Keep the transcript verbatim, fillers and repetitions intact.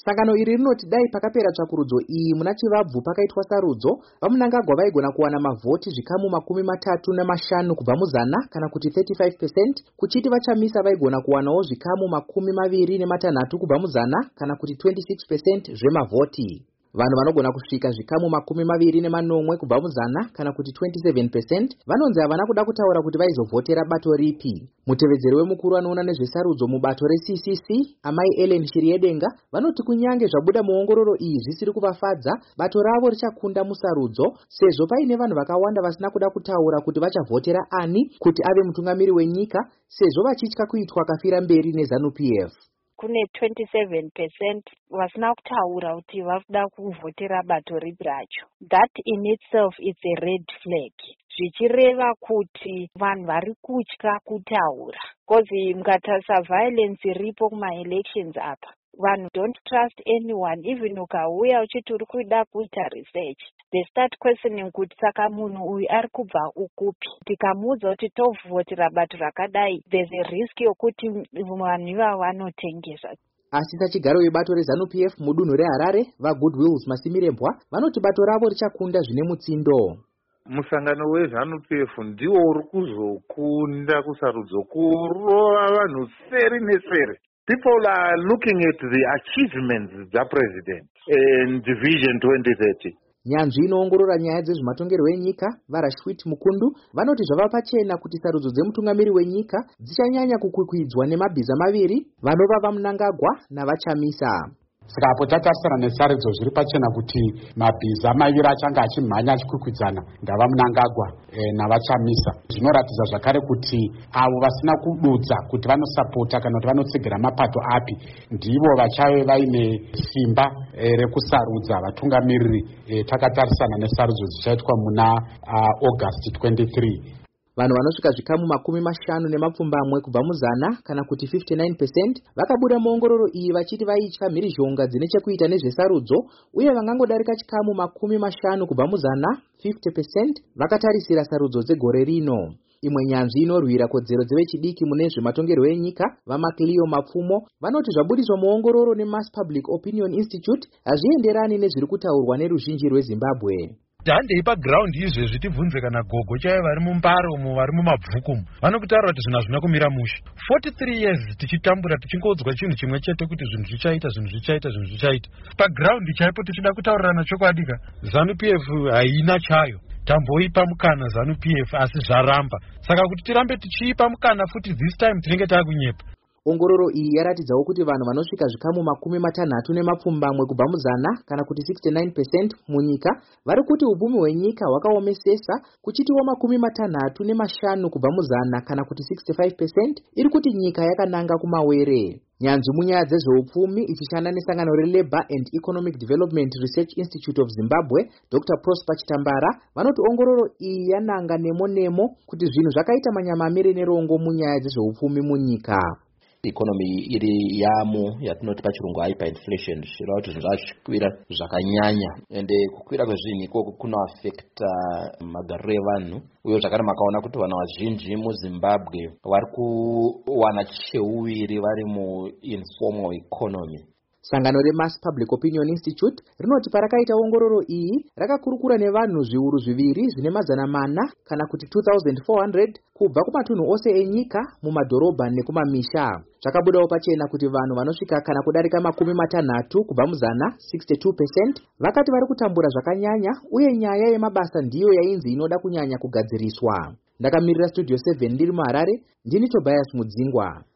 Sangano iri rinoti dai pakapera tsvakurudzo iyi muna Chivabvu pakaitwa sarudzo, vaMunangagwa vaigona kuwana mavhoti zvikamu makumi matatu namashanu kubva muzana kana kuti thirty-five percent, kuchiti vaChamisa vaigona kuwanawo zvikamu makumi maviri nematanhatu kubva muzana kana kuti twenty-six percent zvemavhoti. Vanhu vanogona kusvika zvikamu makumi maviri nemanomwe kubva muzana kana kuti twenty-seven percent vanonzi havana kuda kutaura kuti vaizovhotera bato ripi. Mutevedzeri wemukuru anoona nezvesarudzo mubato reC C C, Amai Ellen Shiriedenga, vanoti kunyange zvabuda muongororo iyi zvisiri kuvafadza, bato ravo richakunda musarudzo sezvo paine vanhu vakawanda vasina kuda kutaura kuti vachavhotera ani kuti ave mutungamiri wenyika sezvo vachitya kuitwa kafira mberi neZANU P F. Kune twenty-seven percent vasina kutaura kuti vakuda kuvhotera bato ripi racho. That in itself is a red flag. Zvichireva kuti vanhu vari kutya kutaura. Kozi mukatarisa violence iripo kuma elections apa. Vanhu don't trust anyone, even ukauya uchiti uri kuda kuita research. They start questioning kuti saka munhu uyu ari kubva ukupi. Tikamuudza kuti tovhotera bato rakadai, there's a risk yokuti vanhu ivavo vanotengesa. Asi sachigaro webato reZANU P F mudunhu reHarare, vaGoodwills Masimirembwa, vanoti bato ravo richakunda zvine mutsindo. Musangano weZANU P F ndiwo uri kuzokunda kusarudzo kurova vanhu seri neseri. People are looking at the achievements of the president in Vision twenty thirty. Nyanzvi inoongorora nyaya dzezvematongerwo enyika, vaRashwit Mukundu, vanoti zvava pachena kuti sarudzo dzemutungamiri wenyika dzichanyanya kukwikwidwa nemabhiza maviri, vanova vaMunangagwa navaChamisa. Saka apo tatarisana nesarudzo zviri pachena kuti mabhiza maviri achanga achimhanya achikwikwidzaana ndavaMunangagwa e, navaChamisa. Zvinoratidza zvakare kuti avo vasina kududza kuti vanosapota kana kuti vanotsigira mapato api ndivo vachave vaine simba e, rekusarudza vatungamiriri e, takatarisana nesarudzo dzichaitwa muna uh, August twenty-three. Vanhu vanosvika zvikamu makumi mashanu nemapfumbamwe kubva muzana kana kuti fifty-nine percent vakabuda muongororo iyi vachiti vaitya mhirizhonga dzine chekuita nezvesarudzo, uye vangangodarika chikamu makumi mashanu kubva muzana fifty percent vakatarisira sarudzo dzegore rino. Imwe nyanzvi inorwira kodzero dzevechidiki mune zvematongerwo enyika, vaMacleo Mapfumo, vanoti zvabudiswa muongororo neMass Public Opinion Institute hazvienderani nezviri kutaurwa neruzhinji rweZimbabwe. Handei paground izvezvi tibvunze kana gogo chaiye vari mumbaro umo vari mumabvuku vanokutaura kuti zvinhu hazvina kumira mushe. forty-three years tichitambura tichingodzwa chinhu chimwe chete kuti zvinhu zvichaita zvinhu zvichaita zvinhu zvichaita. Paground chaipo tichida kutaurirana chokwadika. ZANU P F haina chayo. Tamboipa mukana ZANU P F asi zvaramba. Saka kuti tirambe tichiipa mukana futi this time tinenge takunyepa. Ongororo iyi yaratidzawo kuti vanhu vanosvika zvikamu makumi matanhatu nemapfumbamwe kubva muzana kana kuti sixty-nine percent munyika vari kuti ubumi hwenyika hwakaomesesa, kuchitiwo makumi matanhatu nemashanu kubva muzana kana kuti sixty-five percent iri kuti nyika yakananga kumawere. Nyanzvi munyaya dzezveupfumi ichishanda nesangano reLabour and Economic Development Research Institute of Zimbabwe, Doctor Prosper Chitambara, vanoti ongororo iyi yananga nemo nemo kuti zvinhu zvakaita manyamamire nerongo munyaya dzezveupfumi munyika. Economy iri yamu yatinoti pachirungu hyperinflation zvirava kuti zvinhu zvachikwira zvakanyanya, ende kukwira kwezvinhu ikoko kuno affecta magariro evanhu, uye zvakare makaona kuti vanhu vazhinji muZimbabwe vari kuwana cheuviri vari muinformal economy. Sangano reMass Public Opinion Institute rinoti parakaita ongororo iyi rakakurukura nevanhu zviuru zviviri zvine mazana mana kana kuti two thousand four hundred kubva kumatunhu ose enyika mumadhorobha nekumamisha. Zvakabudawo pachena kuti vanhu vanosvika kana kudarika makumi matanhatu kubva muzana sixty-two percent vakati vari kutambura zvakanyanya, uye nyaya yemabasa ndiyo yainzi inoda kunyanya kugadziriswa. Ndakamirira Studio seven ndiri muHarare, ndini Tobias Mudzingwa.